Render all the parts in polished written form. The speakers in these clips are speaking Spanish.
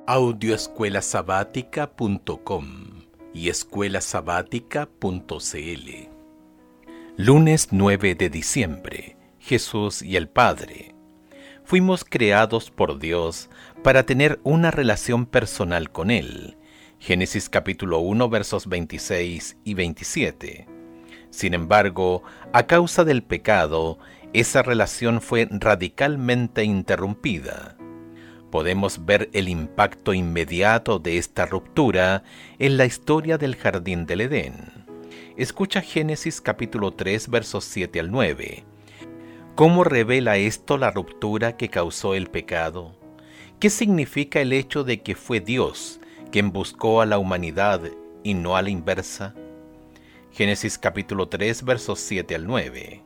Audioescuelasabática.com y escuelasabática.cl. Lunes 9 de diciembre. Jesús y el Padre. Fuimos creados por Dios para tener una relación personal con Él. Génesis capítulo 1 versos 26 y 27. Sin embargo, a causa del pecado, esa relación fue radicalmente interrumpida. Podemos ver el impacto inmediato de esta ruptura en la historia del jardín del Edén. Escucha Génesis capítulo 3 versos 7 al 9. ¿Cómo revela esto la ruptura que causó el pecado? ¿Qué significa el hecho de que fue Dios quien buscó a la humanidad y no a la inversa? Génesis capítulo 3 versos 7 al 9.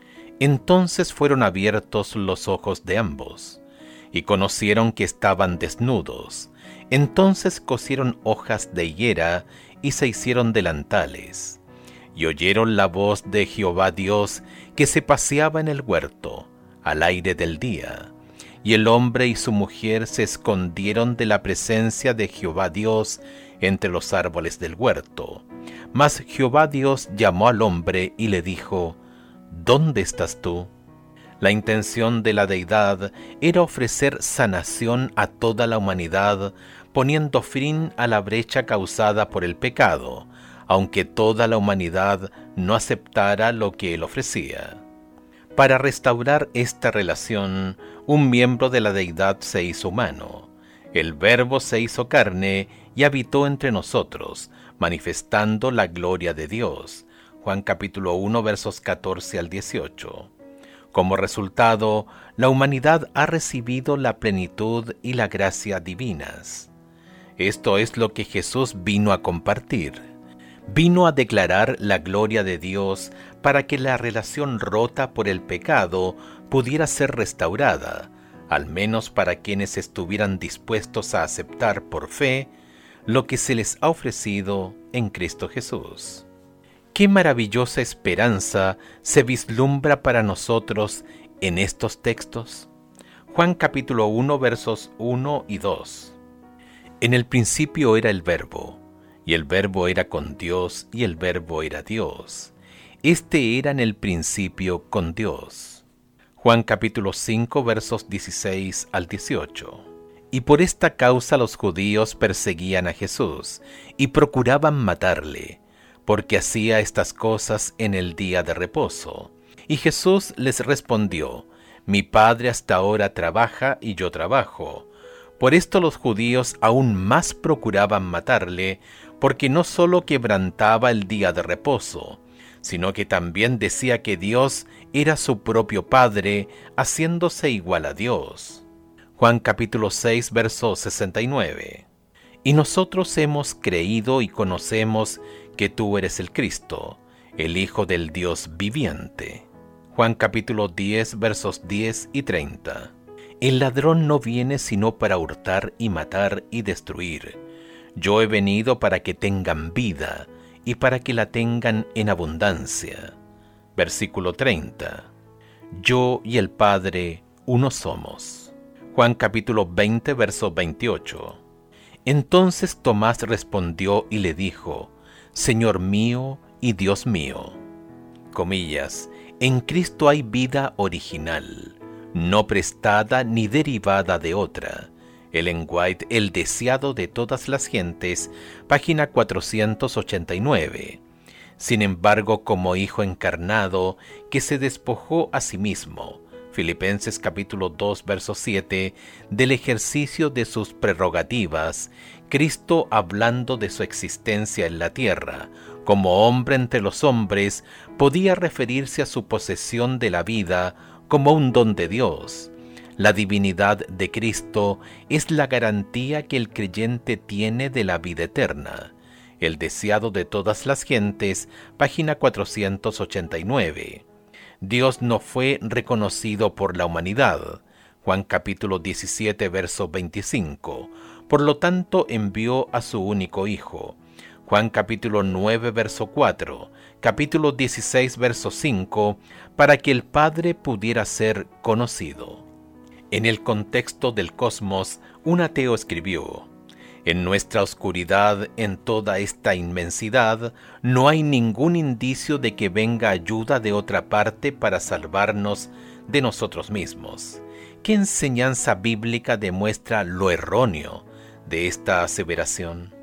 Entonces fueron abiertos los ojos de ambos, y conocieron que estaban desnudos. Entonces cosieron hojas de higuera y se hicieron delantales. Y oyeron la voz de Jehová Dios que se paseaba en el huerto, al aire del día. Y el hombre y su mujer se escondieron de la presencia de Jehová Dios entre los árboles del huerto. Mas Jehová Dios llamó al hombre y le dijo: ¿Dónde estás tú? La intención de la deidad era ofrecer sanación a toda la humanidad, poniendo fin a la brecha causada por el pecado, aunque toda la humanidad no aceptara lo que él ofrecía. Para restaurar esta relación, un miembro de la deidad se hizo humano. El Verbo se hizo carne y habitó entre nosotros, manifestando la gloria de Dios. Juan capítulo 1 versos 14 al 18. Como resultado, la humanidad ha recibido la plenitud y la gracia divinas. Esto es lo que Jesús vino a compartir. Vino a declarar la gloria de Dios para que la relación rota por el pecado pudiera ser restaurada, al menos para quienes estuvieran dispuestos a aceptar por fe lo que se les ha ofrecido en Cristo Jesús. ¡Qué maravillosa esperanza se vislumbra para nosotros en estos textos! Juan capítulo 1 versos 1 y 2. En el principio era el Verbo, y el Verbo era con Dios, y el Verbo era Dios. Este era en el principio con Dios. Juan capítulo 5 versos 16 al 18. Y por esta causa los judíos perseguían a Jesús, y procuraban matarle, porque hacía estas cosas en el día de reposo. Y Jesús les respondió: Mi Padre hasta ahora trabaja y yo trabajo. Por esto los judíos aún más procuraban matarle, porque no solo quebrantaba el día de reposo, sino que también decía que Dios era su propio Padre, haciéndose igual a Dios. Juan capítulo 6 verso 69. Y nosotros hemos creído y conocemos que tú eres el Cristo, el Hijo del Dios viviente. Juan capítulo 10 versos 10 y 30. El ladrón no viene sino para hurtar y matar y destruir. Yo he venido para que tengan vida y para que la tengan en abundancia. Versículo 30. Yo y el Padre uno somos. Juan capítulo 20 verso 28. Entonces Tomás respondió y le dijo: Señor mío y Dios mío. Comillas, en Cristo hay vida original, no prestada ni derivada de otra. Ellen White, El deseado de todas las gentes, página 489. Sin embargo, como Hijo encarnado, que se despojó a sí mismo, Filipenses capítulo 2 verso 7, del ejercicio de sus prerrogativas, Cristo, hablando de su existencia en la tierra, como hombre entre los hombres, podía referirse a su posesión de la vida como un don de Dios. La divinidad de Cristo es la garantía que el creyente tiene de la vida eterna. El deseado de todas las gentes, página 489. Dios no fue reconocido por la humanidad. Juan capítulo 17 verso 25. Por lo tanto envió a su único Hijo. Juan capítulo 9 verso 4, capítulo 16 verso 5, para que el Padre pudiera ser conocido. En el contexto del cosmos, un ateo escribió: en nuestra oscuridad, en toda esta inmensidad, no hay ningún indicio de que venga ayuda de otra parte para salvarnos de nosotros mismos. ¿Qué enseñanza bíblica demuestra lo erróneo de esta aseveración?